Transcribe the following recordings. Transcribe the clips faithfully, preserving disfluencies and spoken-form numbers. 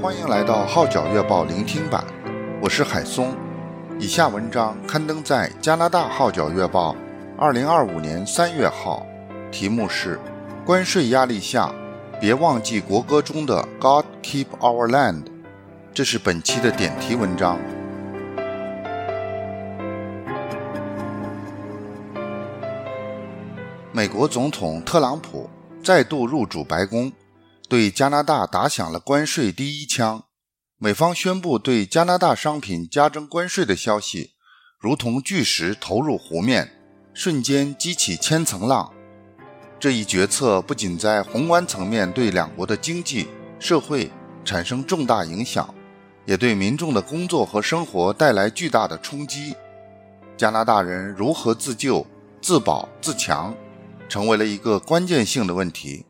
欢迎来到号角月报聆听版，我是海松。以下文章刊登在加拿大号角月报二零二五年三月号，题目是关税压力下别忘记国歌中的 God Keep Our Land， 这是本期的点题文章。美国总统特朗普再度入主白宫，对加拿大打响了关税第一枪。美方宣布对加拿大商品加征关税的消息，如同巨石投入湖面，瞬间激起千层浪。这一决策不仅在宏观层面对两国的经济、社会产生重大影响，也对民众的工作和生活带来巨大的冲击。加拿大人如何自救、自保、自强，成为了一个关键性的问题。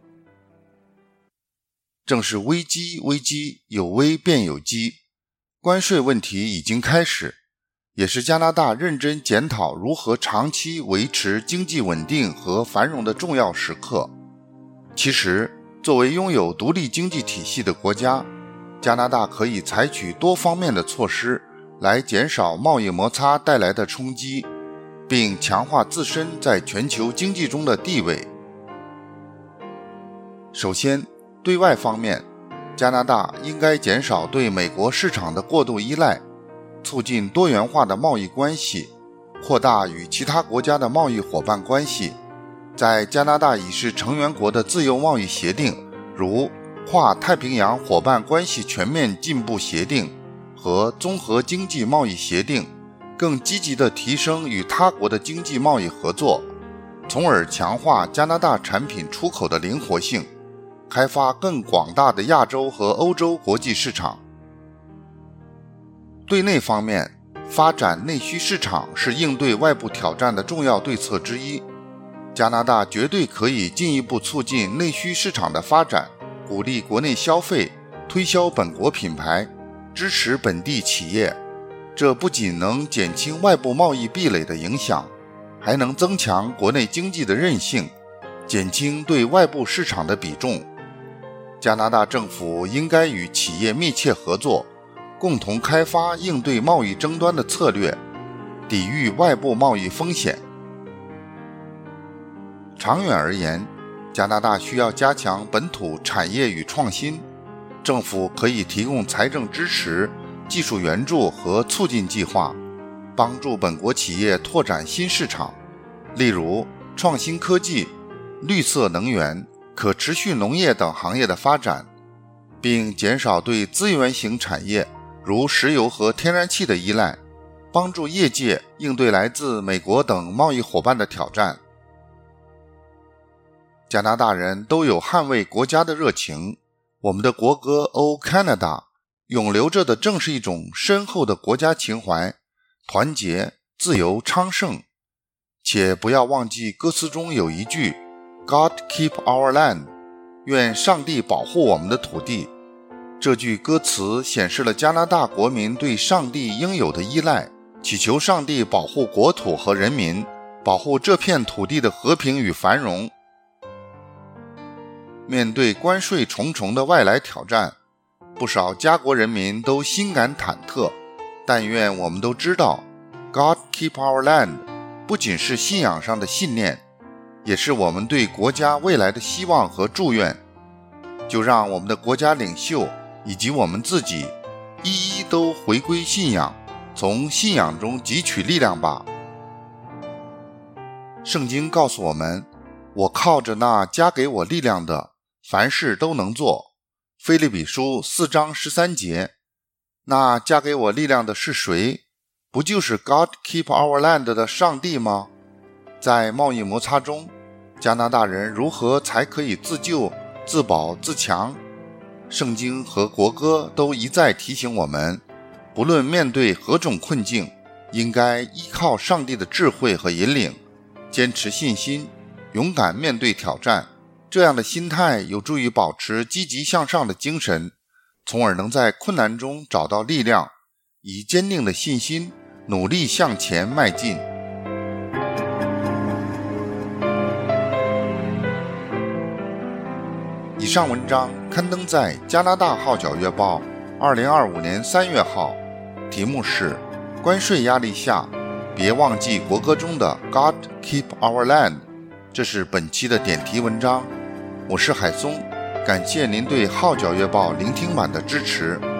正是危机危机，有危便有机，关税问题已经开始，也是加拿大认真检讨如何长期维持经济稳定和繁荣的重要时刻。其实，作为拥有独立经济体系的国家，加拿大可以采取多方面的措施来减少贸易摩擦带来的冲击，并强化自身在全球经济中的地位。首先，对外方面，加拿大应该减少对美国市场的过度依赖，促进多元化的贸易关系，扩大与其他国家的贸易伙伴关系。在加拿大已是成员国的自由贸易协定，如跨太平洋伙伴关系全面进步协定和综合经济贸易协定，更积极地提升与他国的经济贸易合作，从而强化加拿大产品出口的灵活性，开发更广大的亚洲和欧洲国际市场。对内方面，发展内需市场是应对外部挑战的重要对策之一。加拿大绝对可以进一步促进内需市场的发展，鼓励国内消费，推销本国品牌，支持本地企业。这不仅能减轻外部贸易壁垒的影响，还能增强国内经济的韧性，减轻对外部市场的比重。加拿大政府应该与企业密切合作，共同开发应对贸易争端的策略，抵御外部贸易风险。长远而言，加拿大需要加强本土产业与创新，政府可以提供财政支持、技术援助和促进计划，帮助本国企业拓展新市场，例如创新科技、绿色能源、可持续农业等行业的发展，并减少对资源型产业如石油和天然气的依赖，帮助业界应对来自美国等贸易伙伴的挑战。加拿大人都有捍卫国家的热情，我们的国歌 O Canada 永留着的正是一种深厚的国家情怀，团结、自由、昌盛。且不要忘记歌词中有一句God keep our land， 愿上帝保护我们的土地。这句歌词显示了加拿大国民对上帝应有的依赖，祈求上帝保护国土和人民，保护这片土地的和平与繁荣。面对关税重重的外来挑战，不少加国人民都心感忐忑，但愿我们都知道 God keep our land 不仅是信仰上的信念，也是我们对国家未来的希望和祝愿。就让我们的国家领袖以及我们自己一一都回归信仰，从信仰中汲取力量吧。圣经告诉我们，我靠着那加给我力量的，凡事都能做。腓立比书四章十三节，那加给我力量的是谁？不就是 God keep our land 的上帝吗？在贸易摩擦中，加拿大人如何才可以自救、自保、自强？圣经和国歌都一再提醒我们，不论面对何种困境，应该依靠上帝的智慧和引领，坚持信心，勇敢面对挑战。这样的心态有助于保持积极向上的精神，从而能在困难中找到力量，以坚定的信心努力向前迈进。以上文章刊登在加拿大号角月报二零二五年三月号，题目是关税压力下，别忘记国歌中的 God Keep Our Land。 这是本期的点题文章，我是海松，感谢您对号角月报聆听版的支持。